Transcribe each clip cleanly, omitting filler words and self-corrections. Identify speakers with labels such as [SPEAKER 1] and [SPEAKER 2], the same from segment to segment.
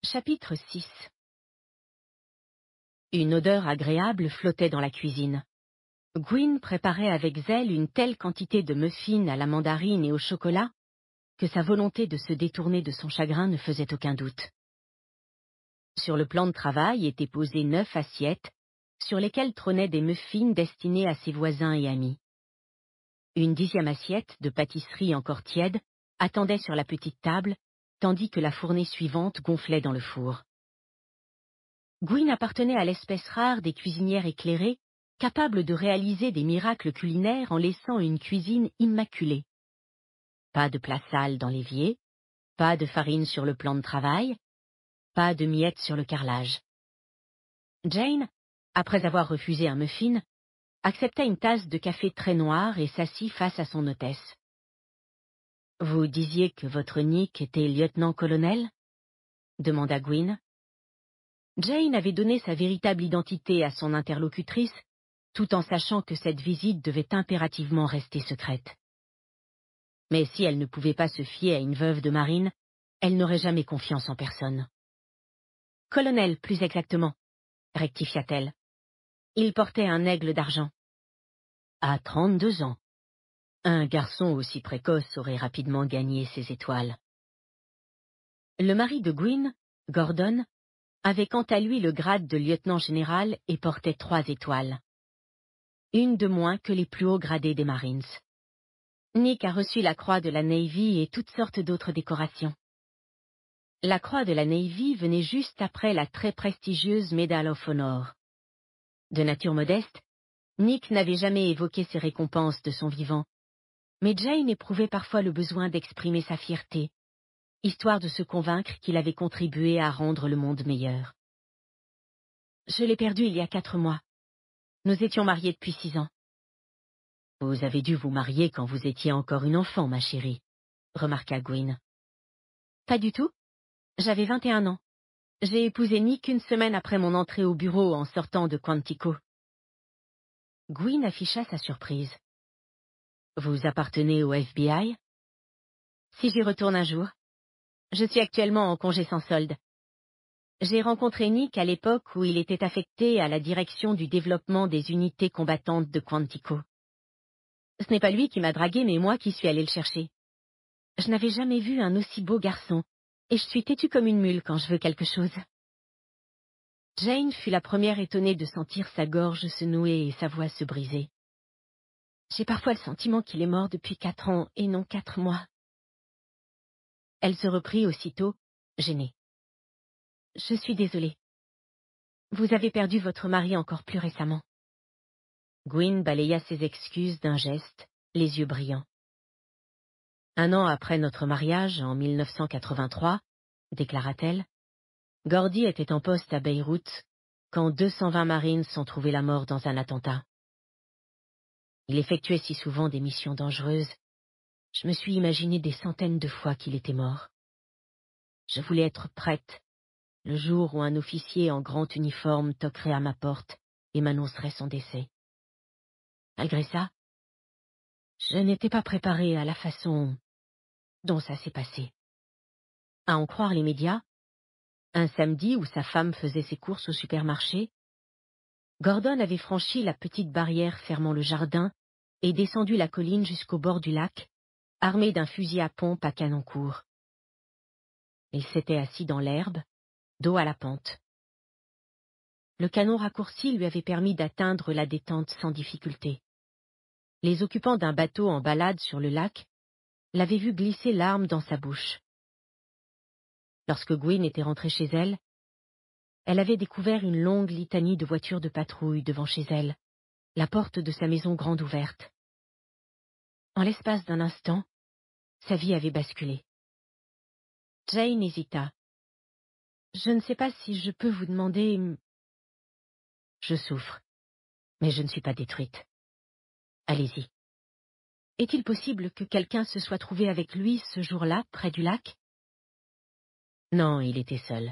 [SPEAKER 1] Chapitre 6. Une odeur agréable flottait dans la cuisine. Gwyn préparait avec zèle une telle quantité de muffins à la mandarine et au chocolat que sa volonté de se détourner de son chagrin ne faisait aucun doute. Sur le plan de travail étaient posées 9 assiettes, sur lesquelles trônaient des muffins destinés à ses voisins et amis. Une 10e assiette de pâtisserie encore tiède attendait sur la petite table, tandis que la fournée suivante gonflait dans le four. Gwyn appartenait à l'espèce rare des cuisinières éclairées, capables de réaliser des miracles culinaires en laissant une cuisine immaculée. Pas de plat sale dans l'évier, pas de farine sur le plan de travail, pas de miettes sur le carrelage. Jane, après avoir refusé un muffin, accepta une tasse de café très noir et s'assit face à son hôtesse. « Vous disiez que votre Nick était lieutenant-colonel » demanda Gwyn. Jane avait donné sa véritable identité à son interlocutrice, tout en sachant que cette visite devait impérativement rester secrète. Mais si elle ne pouvait pas se fier à une veuve de marine, elle n'aurait jamais confiance en personne. « Colonel, plus exactement, » rectifia-t-elle. Il portait un aigle d'argent. À 32 ans. Un garçon aussi précoce aurait rapidement gagné ses étoiles. Le mari de Gwyn, Gordon, avait quant à lui le grade de lieutenant général et portait 3 étoiles. Une de moins que les plus hauts gradés des Marines. Nick a reçu la croix de la Navy et toutes sortes d'autres décorations. La croix de la Navy venait juste après la très prestigieuse Medal of Honor. De nature modeste, Nick n'avait jamais évoqué ces récompenses de son vivant, mais Jane éprouvait parfois le besoin d'exprimer sa fierté, histoire de se convaincre qu'il avait contribué à rendre le monde meilleur. Je l'ai perdu il y a 4 mois. Nous étions mariés depuis 6 ans. Vous avez dû vous marier quand vous étiez encore une enfant, ma chérie, remarqua Gwyn. Pas du tout. J'avais 21 ans. J'ai épousé Nick une semaine après mon entrée au bureau en sortant de Quantico. Gwyn afficha sa surprise. Vous appartenez au FBI? Si j'y retourne un jour. Je suis actuellement en congé sans solde. J'ai rencontré Nick à l'époque où il était affecté à la direction du développement des unités combattantes de Quantico. Ce n'est pas lui qui m'a dragué, mais moi qui suis allée le chercher. Je n'avais jamais vu un aussi beau garçon, et je suis têtue comme une mule quand je veux quelque chose. Jane fut la première étonnée de sentir sa gorge se nouer et sa voix se briser. J'ai parfois le sentiment qu'il est mort depuis 4 ans et non 4 mois. Elle se reprit aussitôt, gênée. Je suis désolée. Vous avez perdu votre mari encore plus récemment. Gwyn balaya ses excuses d'un geste, les yeux brillants. 1 an après notre mariage, en 1983, déclara-t-elle, Gordy était en poste à Beyrouth quand 220 Marines ont trouvé la mort dans un attentat. Il effectuait si souvent des missions dangereuses, je me suis imaginé des centaines de fois qu'il était mort. Je voulais être prête, le jour où un officier en grand uniforme toquerait à ma porte et m'annoncerait son décès. Malgré ça, je n'étais pas préparée à la façon dont ça s'est passé. À en croire les médias, un samedi où sa femme faisait ses courses au supermarché, Gordon avait franchi la petite barrière fermant le jardin et descendu la colline jusqu'au bord du lac, armé d'un fusil à pompe à canon court. Il s'était assis dans l'herbe, dos à la pente. Le canon raccourci lui avait permis d'atteindre la détente sans difficulté. Les occupants d'un bateau en balade sur le lac l'avaient vu glisser l'arme dans sa bouche. Lorsque Gwyn était rentrée chez elle, elle avait découvert une longue litanie de voitures de patrouille devant chez elle, la porte de sa maison grande ouverte. En l'espace d'un instant, sa vie avait basculé. Jane hésita. « Je ne sais pas si je peux vous demander... » « Je souffre, mais je ne suis pas détruite. Allez-y. Est-il possible que quelqu'un se soit trouvé avec lui ce jour-là, près du lac? » Non, il était seul.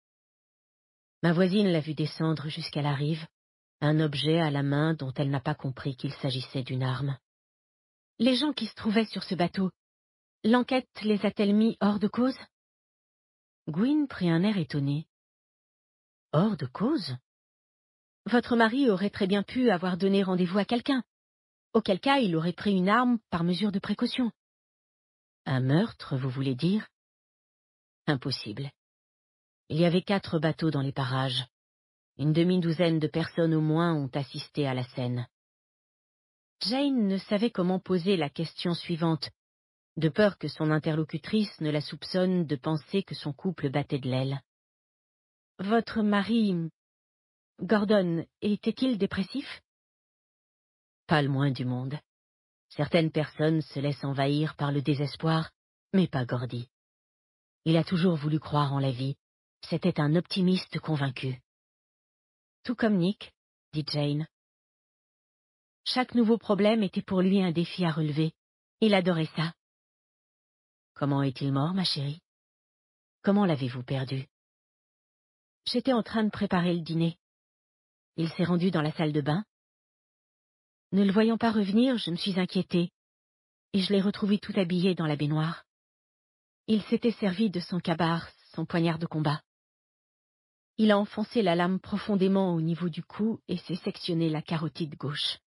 [SPEAKER 1] Ma voisine l'a vu descendre jusqu'à la rive, un objet à la main dont elle n'a pas compris qu'il s'agissait d'une arme. Les gens qui se trouvaient sur ce bateau, l'enquête les a-t-elle mis hors de cause? Gwyn prit un air étonné. Hors de cause? Votre mari aurait très bien pu avoir donné rendez-vous à quelqu'un, auquel cas il aurait pris une arme par mesure de précaution. Un meurtre, vous voulez dire? Impossible. Il y avait 4 bateaux dans les parages. Une demi-douzaine de personnes au moins ont assisté à la scène. Jane ne savait comment poser la question suivante, de peur que son interlocutrice ne la soupçonne de penser que son couple battait de l'aile. Votre mari, Gordon, était-il dépressif? Pas le moins du monde. Certaines personnes se laissent envahir par le désespoir, mais pas Gordy. Il a toujours voulu croire en la vie. C'était un optimiste convaincu. Tout comme Nick, dit Jane. Chaque nouveau problème était pour lui un défi à relever. Il adorait ça. Comment est-il mort, ma chérie? Comment l'avez-vous perdu? J'étais en train de préparer le dîner. Il s'est rendu dans la salle de bain. Ne le voyant pas revenir, je me suis inquiétée, et je l'ai retrouvé tout habillé dans la baignoire. Il s'était servi de son kabar, son poignard de combat. Il a enfoncé la lame profondément au niveau du cou et s'est sectionné la carotide gauche.